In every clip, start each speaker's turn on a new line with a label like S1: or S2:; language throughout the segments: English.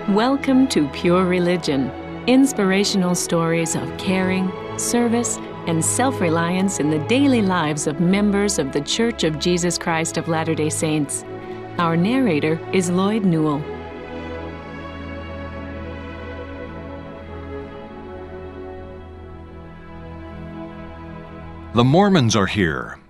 S1: Welcome to Pure Religion, inspirational stories of caring, service, and self-reliance in the daily lives of members of The Church of Jesus Christ of Latter-day Saints. Our narrator is Lloyd Newell.
S2: The Mormons are here.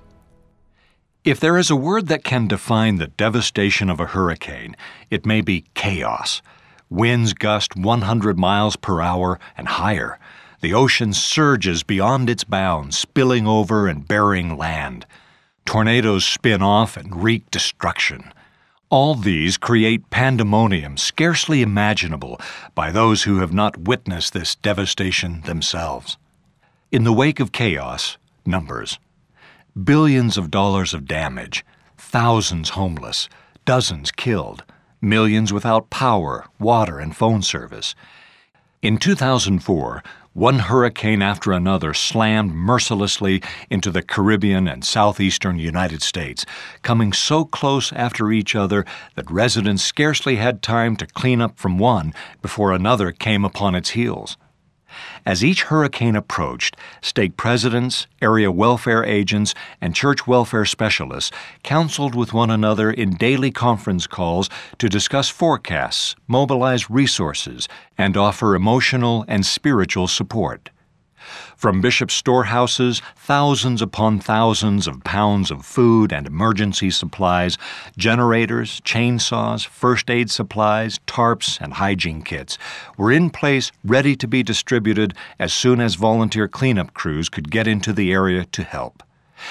S2: If there is a word that can define the devastation of a hurricane, it may be chaos. Winds gust 100 miles per hour and higher. The ocean surges beyond its bounds, spilling over and burying land. Tornadoes spin off and wreak destruction. All these create pandemonium scarcely imaginable by those who have not witnessed this devastation themselves. In the wake of chaos, numbers. Billions of dollars of damage, thousands homeless, dozens killed, millions without power, water, and phone service. In 2004, one hurricane after another slammed mercilessly into the Caribbean and southeastern United States, coming so close after each other that residents scarcely had time to clean up from one before another came upon its heels. As each hurricane approached, stake presidents, area welfare agents, and church welfare specialists counseled with one another in daily conference calls to discuss forecasts, mobilize resources, and offer emotional and spiritual support. From bishop storehouses, thousands upon thousands of pounds of food and emergency supplies, generators, chainsaws, first aid supplies, tarps, and hygiene kits were in place ready to be distributed as soon as volunteer cleanup crews could get into the area to help.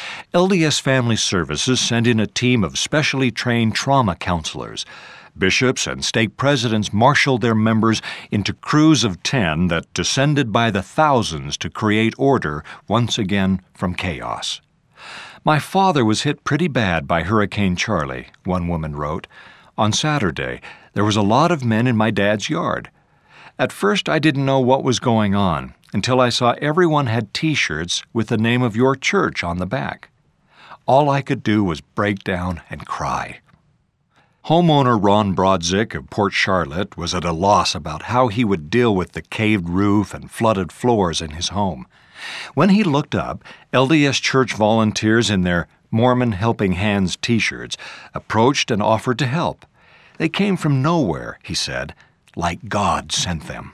S2: LDS Family Services sent in a team of specially trained trauma counselors. Bishops and stake presidents marshaled their members into crews of 10 that descended by the thousands to create order once again from chaos. "My father was hit pretty bad by Hurricane Charlie," one woman wrote. "On Saturday, there was a lot of men in my dad's yard. At first I didn't know what was going on until I saw everyone had T-shirts with the name of your church on the back. All I could do was break down and cry." Homeowner Ron Brodzik of Port Charlotte was at a loss about how he would deal with the caved roof and flooded floors in his home. When he looked up, LDS Church volunteers in their Mormon Helping Hands T-shirts approached and offered to help. They came from nowhere, he said, like God sent them.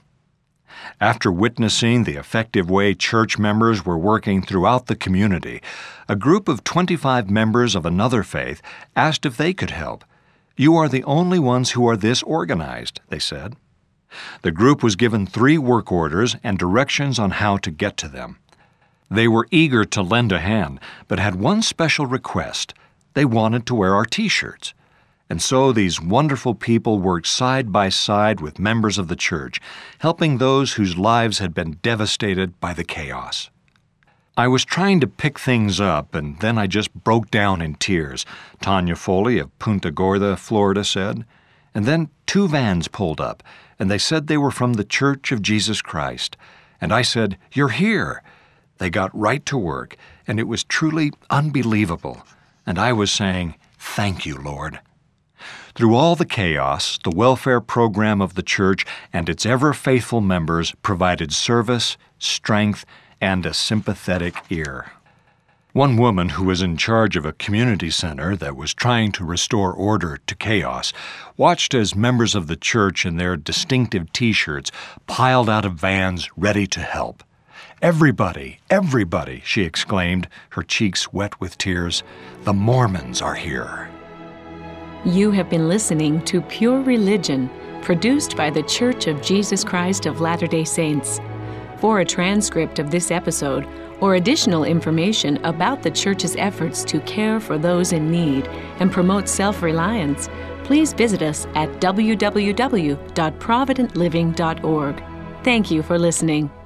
S2: After witnessing the effective way church members were working throughout the community, a group of 25 members of another faith asked if they could help. "You are the only ones who are this organized," they said. The group was given 3 work orders and directions on how to get to them. They were eager to lend a hand, but had one special request. They wanted to wear our T-shirts. And so these wonderful people worked side by side with members of the church, helping those whose lives had been devastated by the chaos. "I was trying to pick things up, and then I just broke down in tears," Tanya Foley of Punta Gorda, Florida, said. "And then 2 vans pulled up, and they said they were from the Church of Jesus Christ. And I said, 'You're here.' They got right to work, and it was truly unbelievable. And I was saying, 'Thank you, Lord.'" Through all the chaos, the welfare program of the church and its ever-faithful members provided service, strength, and a sympathetic ear. One woman who was in charge of a community center that was trying to restore order to chaos watched as members of the church in their distinctive T-shirts piled out of vans ready to help. "Everybody, everybody," she exclaimed, her cheeks wet with tears. "The Mormons are here."
S1: You have been listening to Pure Religion, produced by The Church of Jesus Christ of Latter-day Saints. For a transcript of this episode or additional information about the Church's efforts to care for those in need and promote self-reliance, please visit us at www.providentliving.org. Thank you for listening.